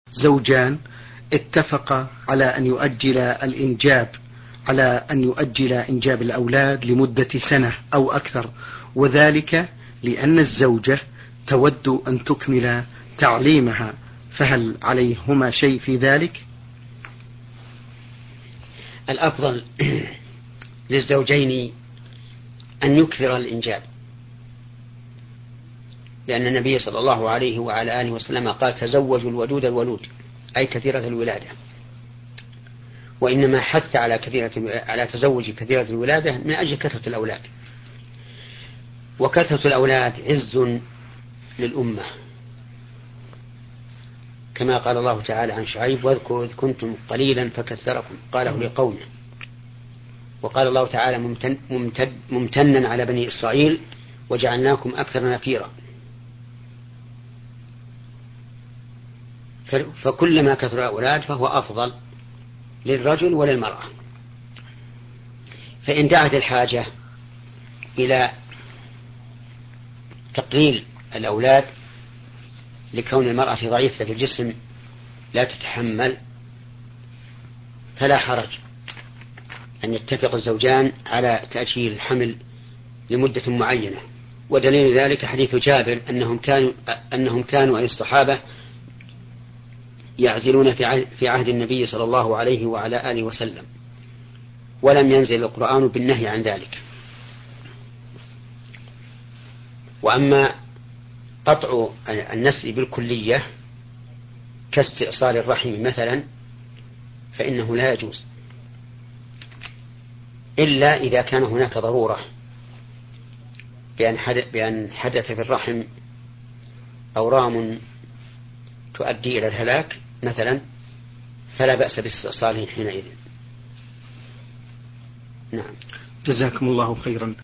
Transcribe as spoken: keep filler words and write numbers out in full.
زوجان اتفقا على أن يؤجل الإنجاب على أن يؤجل إنجاب الأولاد لمدة سنة أو أكثر، وذلك لأن الزوجة تود أن تكمل تعليمها، فهل عليهما شيء في ذلك؟ الأفضل للزوجين أن يكثر الإنجاب، لأن النبي صلى الله عليه وعلى آله وسلم قال: تزوجوا الودود الولود، أي كثيرة الولادة. وإنما حث على كثيرة على تزوج كثيرة الولادة من أجل كثرة الأولاد، وكثرة الأولاد عز للأمة، كما قال الله تعالى عن شعيب: واذكروا إذ كنتم قليلا فكثركم قاله لقومه. وقال الله تعالى ممتن ممتد ممتنا على بني إسرائيل: وجعلناكم أكثر نفيرا. فكلما كثر الأولاد فهو أفضل للرجل وللمرأة. فإن دعت الحاجة إلى تقليل الأولاد لكون المرأة ضعيفة الجسم لا تتحمل، فلا حرج أن يتفق الزوجان على تأجيل الحمل لمدة معينة. ودليل ذلك حديث جابر أنهم كانوا أنهم كانوا أي الصحابة يعزلون في عهد النبي صلى الله عليه وعلى آله وسلم، ولم ينزل القرآن بالنهي عن ذلك. وأما قطع النسل بالكلية كاستئصال الرحم مثلا فإنه لا يجوز، إلا إذا كان هناك ضرورة بأن حدث في الرحم أورام تؤدي إلى الهلاك مثلا، فلا بأس باستئصاله حينئذ. نعم. جزاكم الله خيرا.